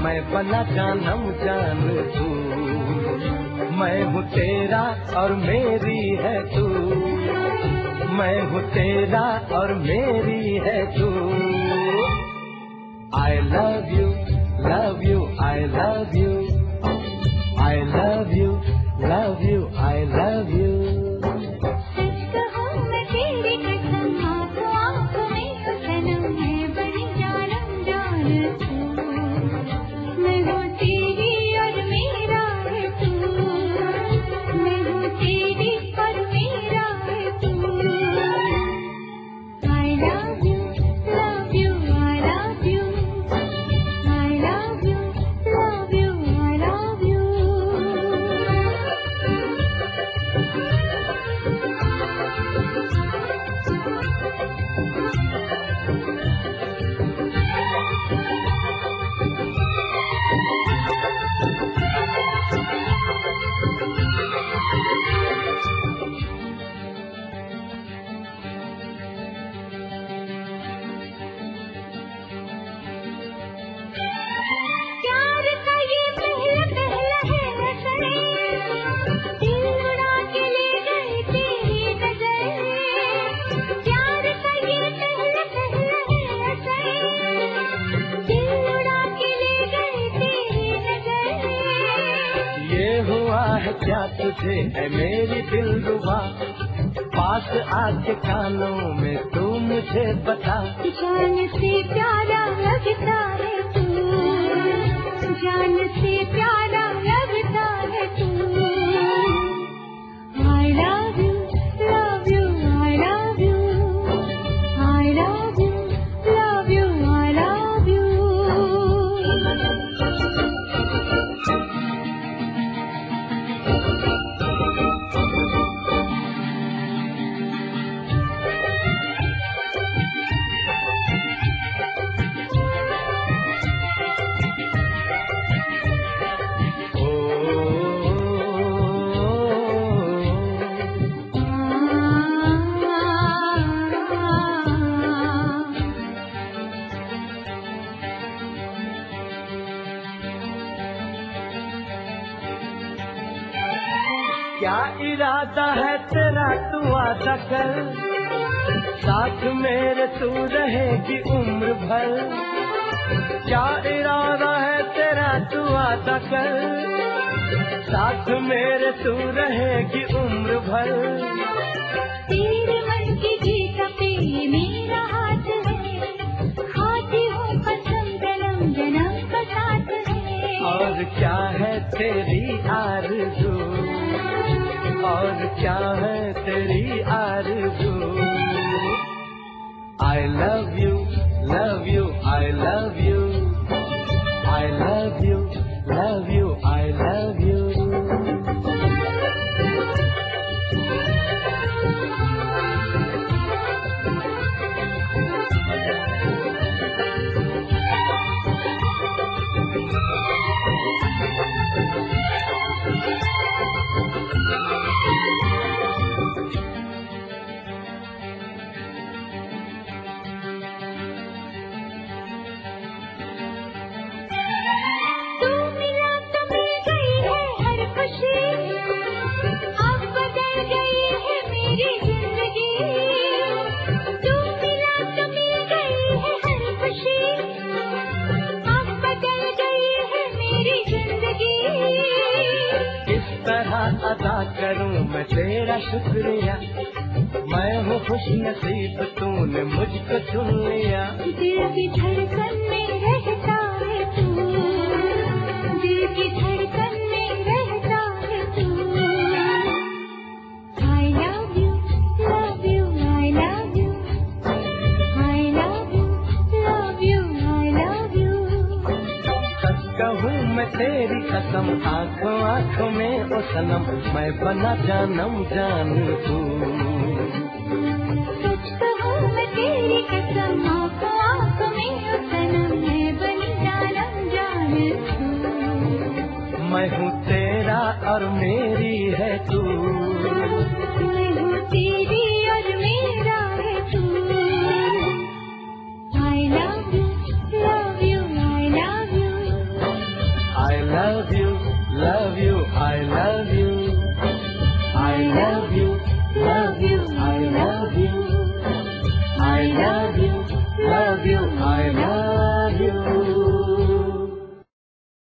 मैं बना जानम जान तू। मैं हूँ तेरा और मेरी है तू, मैं हूँ तेरा और मेरी है तू। I love you, love you, I love you, I love you, love you, I love you। सच कहूँ मैं तेरी कसम, आँखों आँखों में हो सनम, मैं बनी जानम जान तू। मैं हूँ तेरी और मेरा है तू, मैं हूँ तेरी और मेरा है तू। I love you, love you, I love you, I love you, love you, I love you। प्यार का ये पहला पहला है नशा, दिल उड़ा के ले गई तेरी नजर। प्यार का ये पहला पहला है नशा, दिल उड़ा के ले गई तेरी नजर। ये हुआ है क्या तुझे है मेरी दिलरुबा, पास आके कानों में तू मुझे बता। जान से प्यारा लगता है तू, जान से प्यारा लगता है तू। I love you, love you, I love you, I love you, love you, I love you। क्या इरादा है तेरा तू वादा कर, साथ मेरे तू रहेगी उम्र भर। क्या इरादा है तेरा तू वादा कर, साथ मेरे तू रहेगी उम्र भर। तेरे मन की जीत पे मेरा हाथ है, खाती हूँ कसम जन्म जन्म का साथ है। और क्या है तेरी आरज़ू, और क्या है तेरी आरज़ू। I love you, love you, I love you, I love you, love you, I love you। तू मिला तो मिल गई है हर खुशी, अब बदल गई है मेरी जिंदगी। तू मिला तो मिल गई है हर खुशी, अब बदल गई है मेरी जिंदगी। किस तरह अदा करूं मैं तेरा शुक्रिया, मैं हूँ खुश नसीब तूने मुझको चुन लिया। दिल की धड़कन में रहता है तू, दिल की धड़कन में रहता है तू। I love you, love you, I love you, I love you, love you, I love you। सच कहूँ मैं तेरी कसम, आँखों आँखों में ओ सनम, मैं बना जानम जान तू। सच कहूँ मैं तेरी कसम, आँखों आँखों में हो सनम, मैं बनी जानम जान तू। मैं हूँ तेरा और मेरी है तू, मैं हूँ तेरी और मेरा है तू। I love you, love you, I love you, love you, love you.